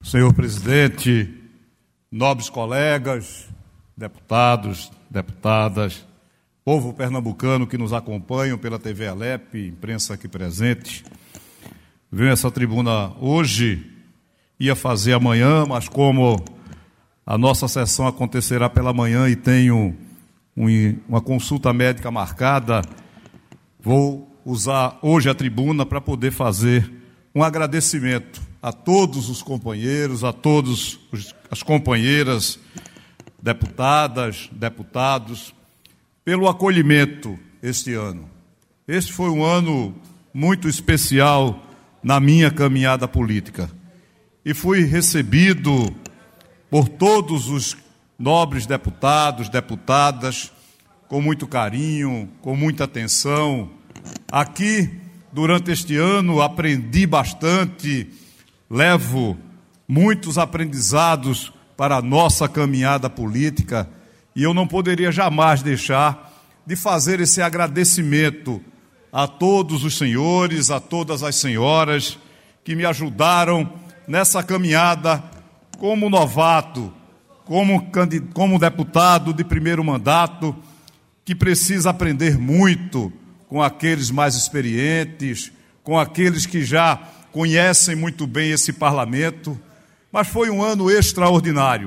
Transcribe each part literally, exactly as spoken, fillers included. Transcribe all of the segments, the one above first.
Senhor presidente, nobres colegas, deputados, deputadas, povo pernambucano que nos acompanham pela T V Alep, imprensa aqui presente. Venho a essa tribuna hoje, ia fazer amanhã, mas como a nossa sessão acontecerá pela manhã e tenho um, uma consulta médica marcada, vou usar hoje a tribuna para poder fazer um agradecimento a todos os companheiros, a todas as companheiras, deputadas, deputados, pelo acolhimento este ano. Este foi um ano muito especial na minha caminhada política e fui recebido por todos os nobres deputados, deputadas, com muito carinho, com muita atenção. Aqui, durante este ano, aprendi bastante, levo muitos aprendizados para a nossa caminhada política e eu não poderia jamais deixar de fazer esse agradecimento a todos os senhores, a todas as senhoras que me ajudaram nessa caminhada como novato, como, como deputado de primeiro mandato, que precisa aprender muito com aqueles mais experientes, com aqueles que já conhecem muito bem esse parlamento, mas foi um ano extraordinário.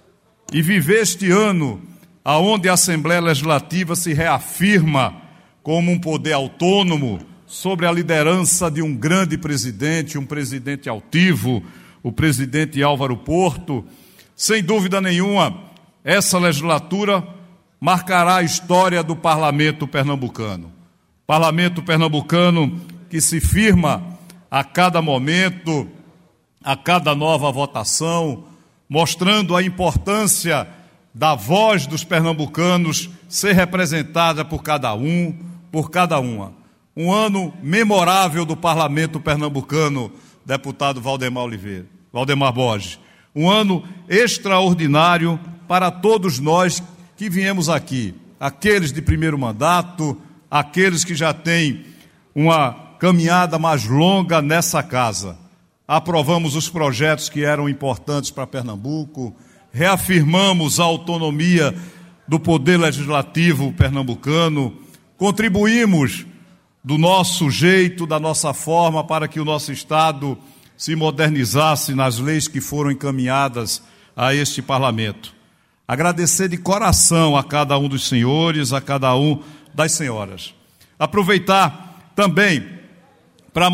E viver este ano, onde a Assembleia Legislativa se reafirma como um poder autônomo, sobre a liderança de um grande presidente, um presidente altivo, o presidente Álvaro Porto, sem dúvida nenhuma, essa legislatura marcará a história do parlamento pernambucano. Parlamento pernambucano que se firma a cada momento, a cada nova votação, mostrando a importância da voz dos pernambucanos ser representada por cada um, por cada uma. Um ano memorável do parlamento pernambucano, deputado Valdemar Oliveira, Valdemar Borges. Um ano extraordinário para todos nós que viemos aqui, aqueles de primeiro mandato, aqueles que já têm uma caminhada mais longa nessa casa. Aprovamos os projetos que eram importantes para Pernambuco, reafirmamos a autonomia do Poder Legislativo pernambucano, contribuímos do nosso jeito, da nossa forma, para que o nosso Estado se modernizasse nas leis que foram encaminhadas a este parlamento. Agradecer de coração a cada um dos senhores, a cada um das senhoras. Aproveitar também para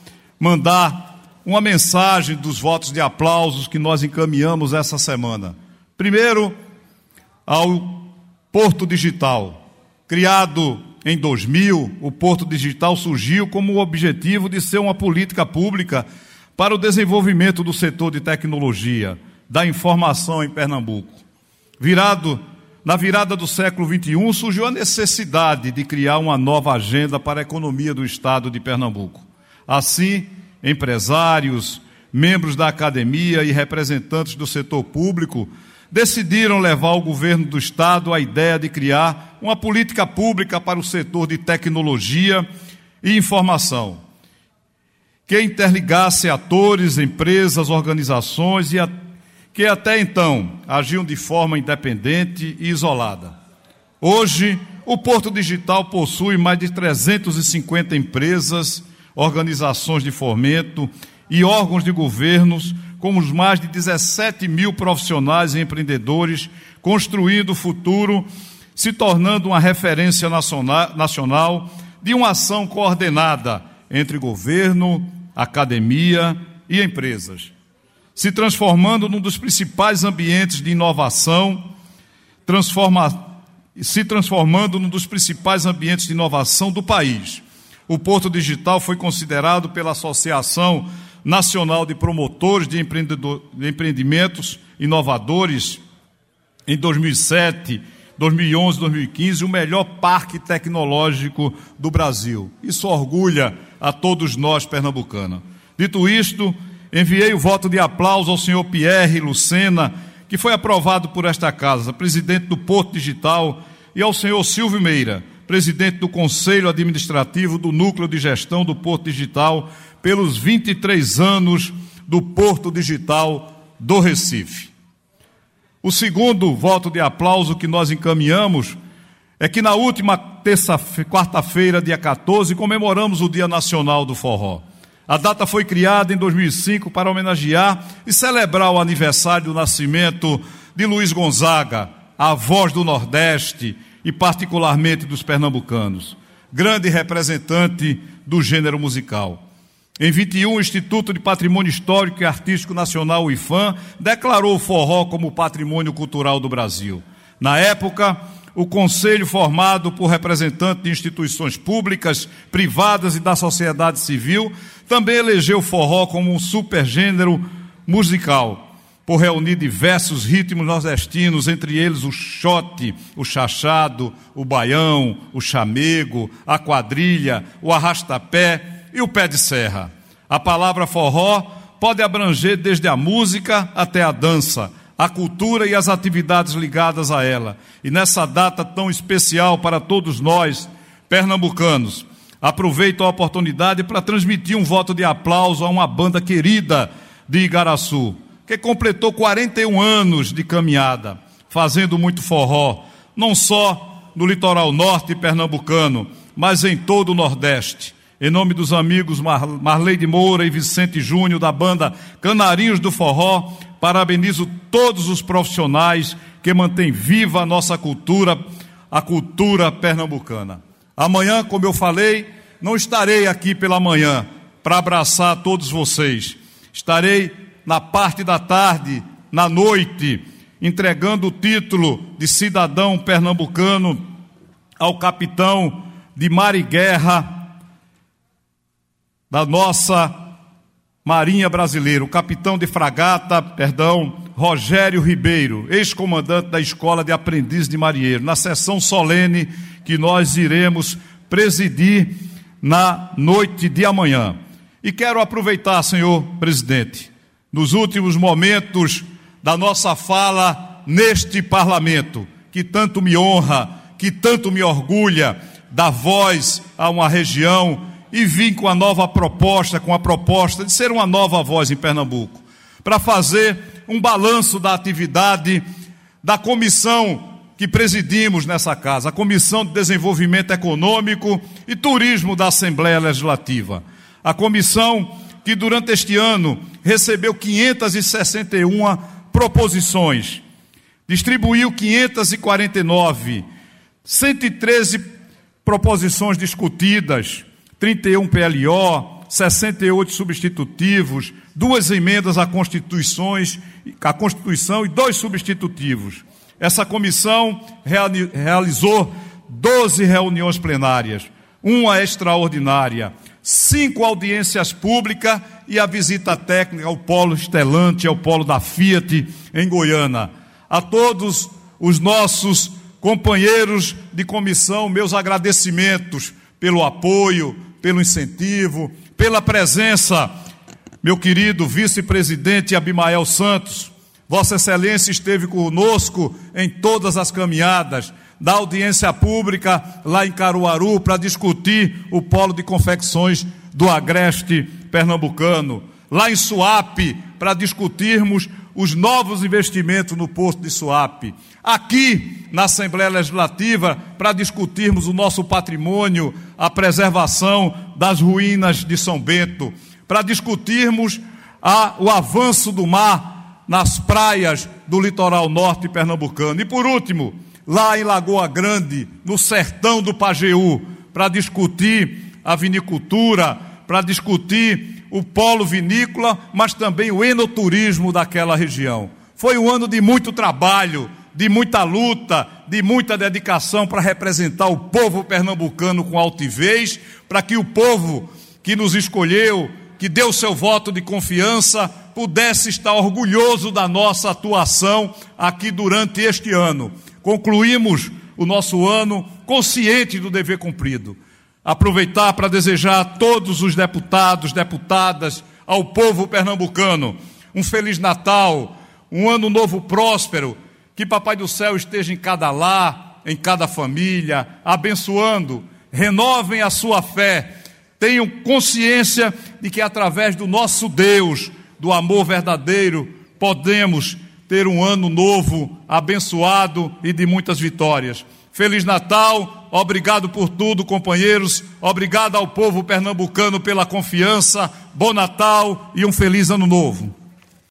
mandar uma mensagem dos votos de aplausos que nós encaminhamos essa semana. Primeiro, ao Porto Digital. Criado em dois mil, o Porto Digital surgiu como o objetivo de ser uma política pública para o desenvolvimento do setor de tecnologia, da informação em Pernambuco. Virado, na virada do século vinte e um, surgiu a necessidade de criar uma nova agenda para a economia do Estado de Pernambuco. Assim, empresários, membros da academia e representantes do setor público decidiram levar ao governo do Estado a ideia de criar uma política pública para o setor de tecnologia e informação, que interligasse atores, empresas, organizações e a, que até então agiam de forma independente e isolada. Hoje, o Porto Digital possui mais de trezentas e cinquenta empresas, organizações de fomento e órgãos de governos, com os mais de dezessete mil profissionais e empreendedores, construindo o futuro, se tornando uma referência nacional de uma ação coordenada entre governo, academia e empresas, se transformando num dos principais ambientes de inovação, transforma, se transformando num dos principais ambientes de inovação do país. O Porto Digital foi considerado pela Associação Nacional de Promotores de, de Empreendimentos Inovadores em dois mil e sete, dois mil e onze, dois mil e quinze, o melhor parque tecnológico do Brasil. Isso orgulha a todos nós pernambucanos. Dito isto, enviei o voto de aplauso ao senhor Pierre Lucena, que foi aprovado por esta casa, presidente do Porto Digital, e ao senhor Silvio Meira, presidente do Conselho Administrativo do Núcleo de Gestão do Porto Digital, pelos vinte e três anos do Porto Digital do Recife. O segundo voto de aplauso que nós encaminhamos é que na última terça, quarta-feira, dia quatorze, comemoramos o Dia Nacional do Forró. A data foi criada em dois mil e cinco para homenagear e celebrar o aniversário do nascimento de Luiz Gonzaga, a voz do Nordeste e particularmente dos pernambucanos, grande representante do gênero musical. Em vinte e um, o Instituto de Patrimônio Histórico e Artístico Nacional, o IFAM, declarou o forró como patrimônio cultural do Brasil. Na época, o conselho, formado por representantes de instituições públicas, privadas e da sociedade civil, também elegeu o forró como um supergênero musical, por reunir diversos ritmos nordestinos, entre eles o xote, o chachado, o baião, o chamego, a quadrilha, o arrastapé e o pé de serra. A palavra forró pode abranger desde a música até a dança, a cultura e as atividades ligadas a ela. E nessa data tão especial para todos nós, pernambucanos, aproveito a oportunidade para transmitir um voto de aplauso a uma banda querida de Igaraçu, que completou quarenta e um anos de caminhada, fazendo muito forró, não só no litoral norte pernambucano, mas em todo o Nordeste. Em nome dos amigos Mar- Marley de Moura e Vicente Júnior, da banda Canarinhos do Forró, parabenizo todos os profissionais que mantêm viva a nossa cultura, a cultura pernambucana. Amanhã, como eu falei, não estarei aqui pela manhã para abraçar todos vocês. Estarei na parte da tarde, na noite, entregando o título de cidadão pernambucano ao capitão de mar e guerra da nossa Marinha Brasileira, o capitão de fragata, perdão, Rogério Ribeiro, ex-comandante da Escola de Aprendiz de Marinheiro, na sessão solene que nós iremos presidir na noite de amanhã. E quero aproveitar, senhor presidente, nos últimos momentos da nossa fala neste parlamento, que tanto me honra, que tanto me orgulha, dar voz a uma região e vim com a nova proposta, com a proposta de ser uma nova voz em Pernambuco, para fazer um balanço da atividade da comissão que presidimos nessa casa, a Comissão de Desenvolvimento Econômico e Turismo da Assembleia Legislativa. A comissão que durante este ano recebeu quinhentas e sessenta e uma proposições, distribuiu quinhentas e quarenta e nove, cento e treze proposições discutidas, trinta e um P L O, sessenta e oito substitutivos, duas emendas à Constituições, à Constituição e dois substitutivos. Essa comissão realizou doze reuniões plenárias, uma extraordinária, cinco audiências públicas e a visita técnica ao polo Stellantis, ao polo da Fiat em Goiânia. A todos os nossos companheiros de comissão, meus agradecimentos pelo apoio, pelo incentivo, pela presença, meu querido vice-presidente Abimael Santos. Vossa Excelência esteve conosco em todas as caminhadas da audiência pública lá em Caruaru para discutir o polo de confecções do Agreste pernambucano, lá em Suape para discutirmos os novos investimentos no posto de Suape, aqui na Assembleia Legislativa para discutirmos o nosso patrimônio, a preservação das ruínas de São Bento, para discutirmos a, o avanço do mar nas praias do litoral norte pernambucano. E por último, lá em Lagoa Grande, no sertão do Pajeú, para discutir a vinicultura, para discutir o polo vinícola, mas também o enoturismo daquela região. Foi um ano de muito trabalho, de muita luta, de muita dedicação para representar o povo pernambucano com altivez, para que o povo que nos escolheu, que deu seu voto de confiança, pudesse estar orgulhoso da nossa atuação aqui durante este ano. Concluímos o nosso ano consciente do dever cumprido. Aproveitar para desejar a todos os deputados, deputadas, ao povo pernambucano um Feliz Natal, um ano novo próspero, que Papai do Céu esteja em cada lar, em cada família, abençoando, renovem a sua fé, tenham consciência de que através do nosso Deus, do amor verdadeiro, podemos ter um ano novo, abençoado e de muitas vitórias. Feliz Natal, obrigado por tudo, companheiros, obrigado ao povo pernambucano pela confiança, bom Natal e um feliz ano novo.